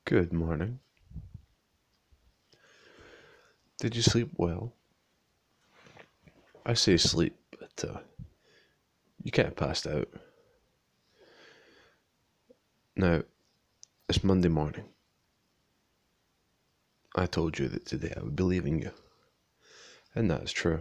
Good morning. Did you sleep well? I say sleep, but you can't have passed out. Now, it's Monday morning. I told you that today I would be leaving you, and that is true.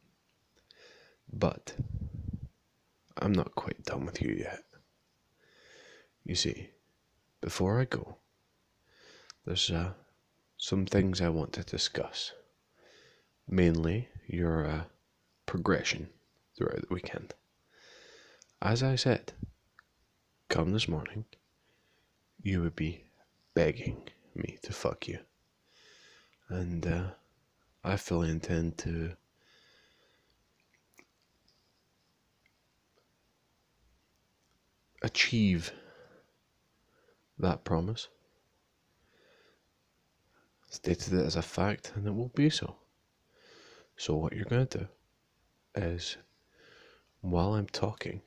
But I'm not quite done with you yet. You see, before I go, there's some things I want to discuss. Mainly your progression throughout the weekend. As I said, come this morning, you would be begging me to fuck you. And I fully intend to achieve that promise. Stated it as a fact, and it will be so. So, what you're going to do is, while I'm talking,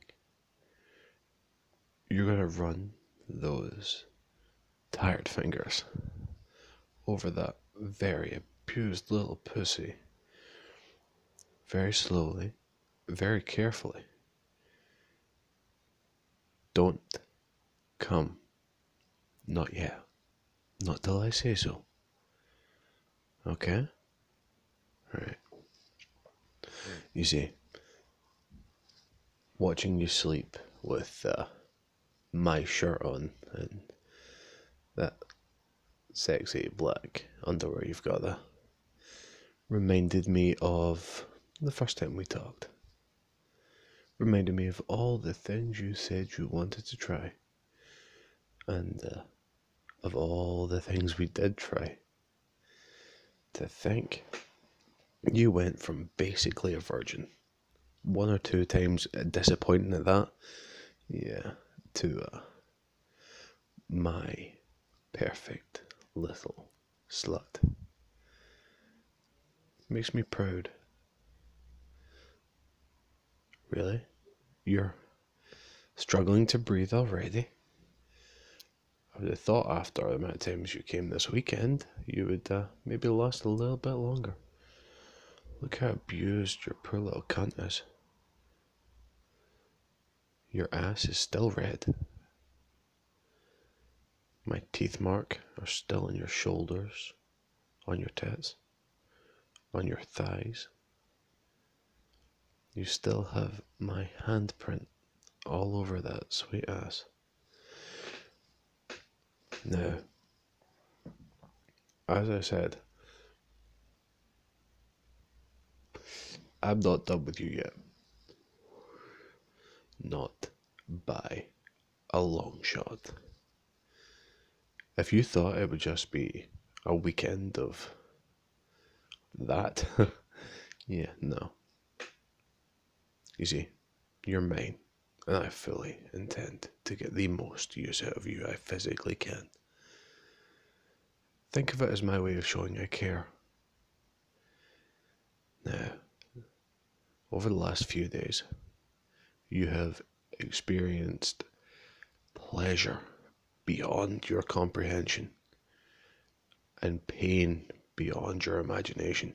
you're going to run those tired fingers over that very abused little pussy very slowly, very carefully. Don't come. Not yet. Not till I say so. Okay? Alright. You see, watching you sleep with my shirt on and that sexy black underwear you've got there reminded me of the first time we talked. Reminded me of all the things you said you wanted to try. And of all the things we did try. To think you went from basically a virgin, one or two times disappointing at that, yeah, to my perfect little slut. Makes me proud. Really? You're struggling to breathe already? I would have thought after the amount of times you came this weekend, you would maybe last a little bit longer. Look how abused your poor little cunt is. Your ass is still red. My teeth mark are still on your shoulders, on your tits, on your thighs. You still have my handprint all over that sweet ass. Now, as I said, I'm not done with you yet. Not by a long shot. If you thought it would just be a weekend of that, yeah, no. You see, you're mine, and I fully intend to get the most use out of you I physically can. Think of it as my way of showing I care. Now, over the last few days, you have experienced pleasure beyond your comprehension and pain beyond your imagination.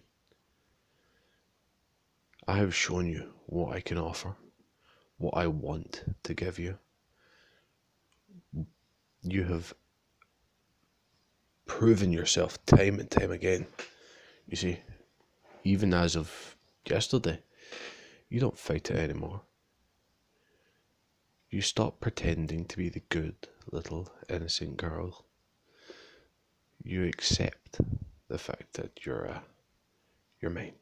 I have shown you what I can offer, what I want to give you. You have proven yourself time and time again. You see, even as of yesterday, you don't fight it anymore. You stop pretending to be the good little innocent girl. You accept the fact that you're mine.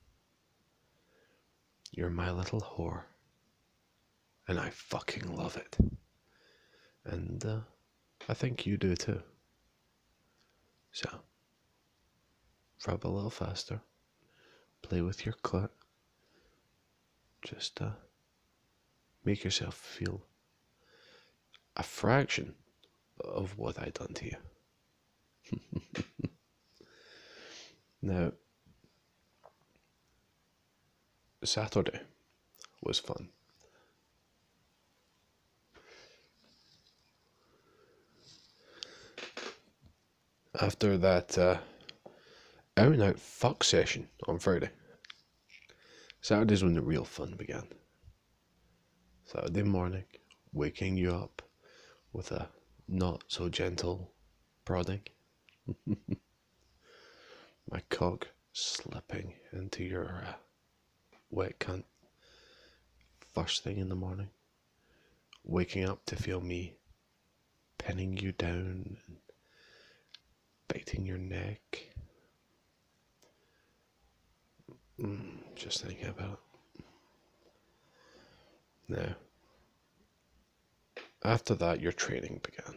You're my little whore. And I fucking love it. And I think you do too. So, rub a little faster. Play with your clit. Just make yourself feel a fraction of what I done to you. Now, Saturday was fun. after that out and out fuck session on Friday. Saturday's when the real fun began. Saturday morning, waking you up with a not so gentle prodding. My cock slipping into your wet cunt first thing in the morning. Waking up to feel me pinning you down and biting your neck. Just thinking about it. Now, after that, your training began.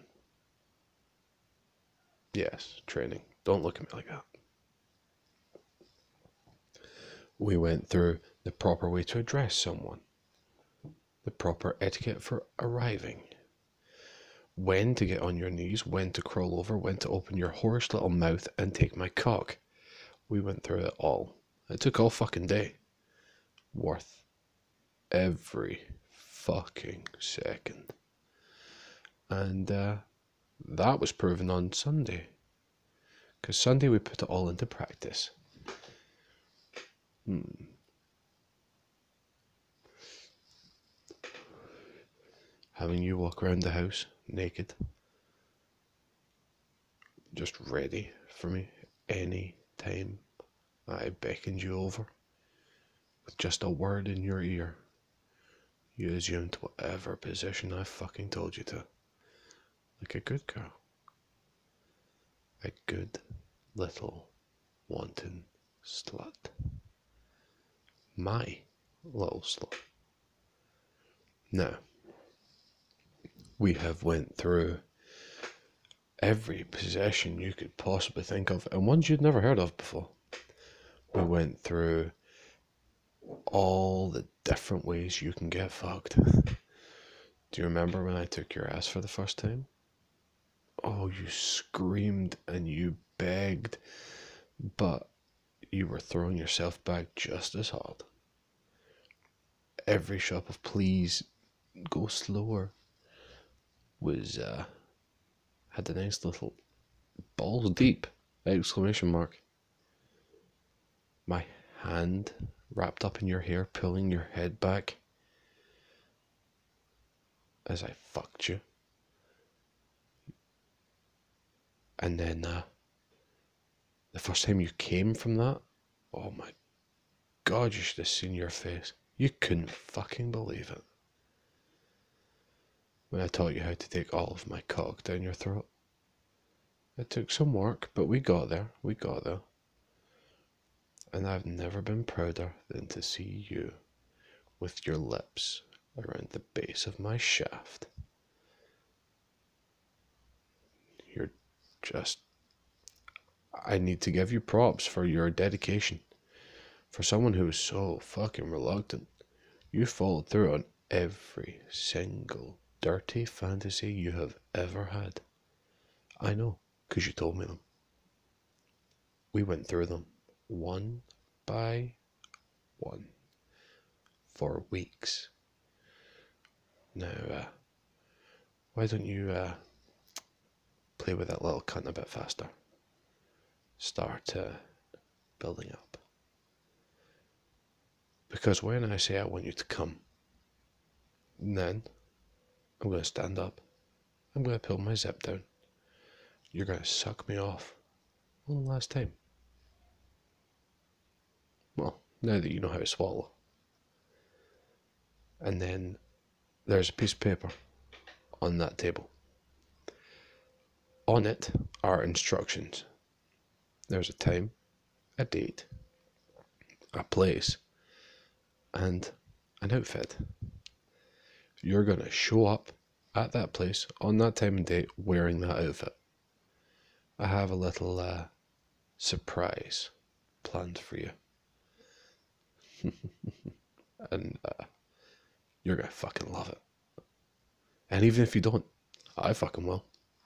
Yes, training. Don't look at me like that. We went through the proper way to address someone, the proper etiquette for arriving, when to get on your knees, when to crawl over, when to open your whorish little mouth and take my cock. We went through it all. It took all fucking day. Worth every fucking second. And that was proven on Sunday. Because Sunday we put it all into practice. Having you walk around the house naked. Just ready for me any time I beckoned you over. With just a word in your ear. You assumed whatever position I fucking told you to. Like a good girl. A good little wanton slut. My little slut. Now, we have went through every possession you could possibly think of, and ones you'd never heard of before. We went through all the different ways you can get fucked. Do you remember when I took your ass for the first time? Oh, you screamed and you begged, but you were throwing yourself back just as hard. Every shot of please go slower was had a nice little balls deep exclamation mark. My hand wrapped up in your hair, pulling your head back as I fucked you. And then the first time you came from that, oh my god, you should have seen your face. You couldn't fucking believe it. When I taught you how to take all of my cock down your throat. It took some work, but we got there. And I've never been prouder than to see you with your lips around the base of my shaft. You're just... I need to give you props for your dedication. For someone who was so fucking reluctant, you followed through on every single dirty fantasy you have ever had. I know, because you told me them. We went through them one by one for weeks. Now, why don't you play with that little cunt a bit faster? Start building up. Because when I say I want you to come, then I'm going to stand up. I'm going to pull my zip down. You're going to suck me off one last time. Well, now that you know how to swallow. And then there's a piece of paper on that table. On it are instructions. There's a time, a date, a place, and an outfit. You're going to show up at that place on that time and date wearing that outfit. I have a little surprise planned for you. And you're going to fucking love it. And even if you don't, I fucking will.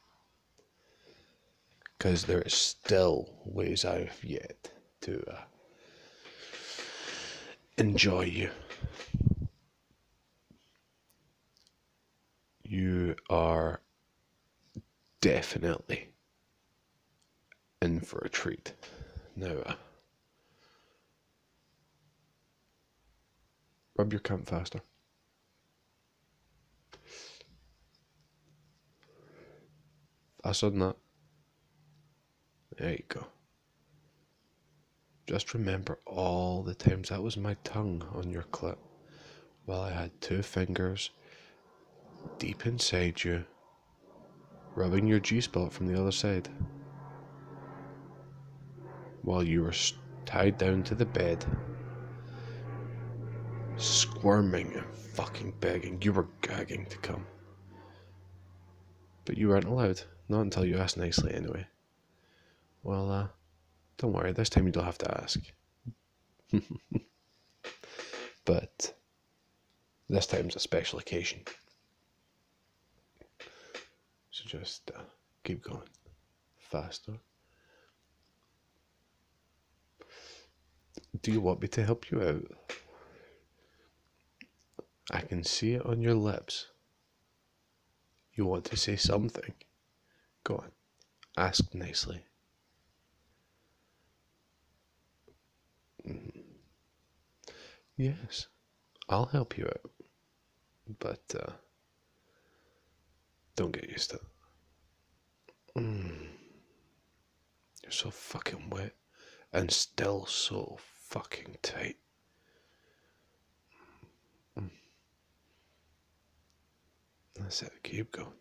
Because there is still ways I've yet to enjoy you. You are definitely in for a treat. Now, rub your cunt faster. Faster than that. There you go. Just remember all the times that was my tongue on your clit while I had 2 fingers deep inside you, rubbing your G-spot from the other side while you were tied down to the bed, squirming and fucking begging. You were gagging to come. But you weren't allowed. Not until you asked nicely anyway. Well, don't worry, this time you don't have to ask. But this time's a special occasion. So just keep going. Faster. Do you want me to help you out? I can see it on your lips. You want to say something? Go on. Ask nicely. Yes, I'll help you out. But don't get used to it. You're so fucking wet and still so fucking tight. That's it, keep going.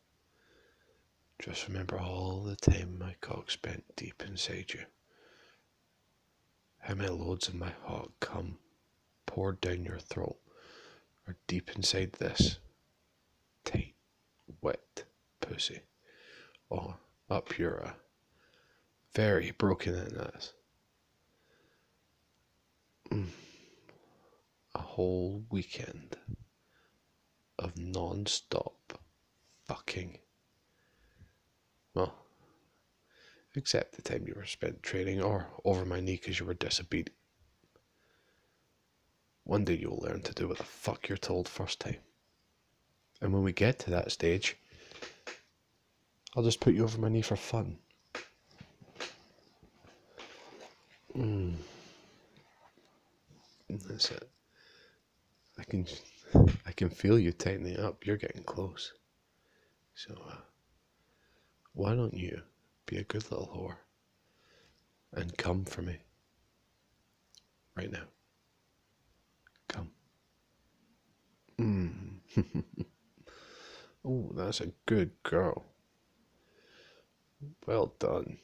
Just remember all the time my cock spent deep inside you. How many loads of my hot cum poured down your throat or deep inside this tight, wet pussy. Or up your very broken in ass. A whole weekend of non-stop fucking. Well, except the time you were spent training or over my knee because you were disobedient. One day you'll learn to do what the fuck you're told first time. And when we get to that stage, I'll just put you over my knee for fun. That's it. I can feel you tightening up. You're getting close. So, why don't you be a good little whore and come for me right now? Come. Oh, that's a good girl. Well done.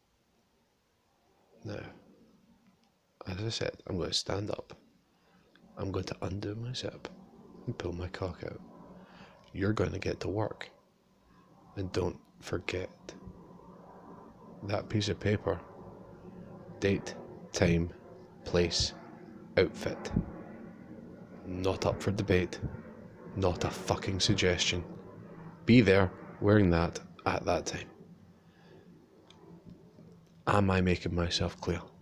Now, as I said, I'm going to stand up. I'm going to undo my zip and pull my cock out. You're going to get to work. And don't forget that piece of paper. Date, time, place, outfit. Not up for debate. Not a fucking suggestion. Be there wearing that at that time. Am I making myself clear?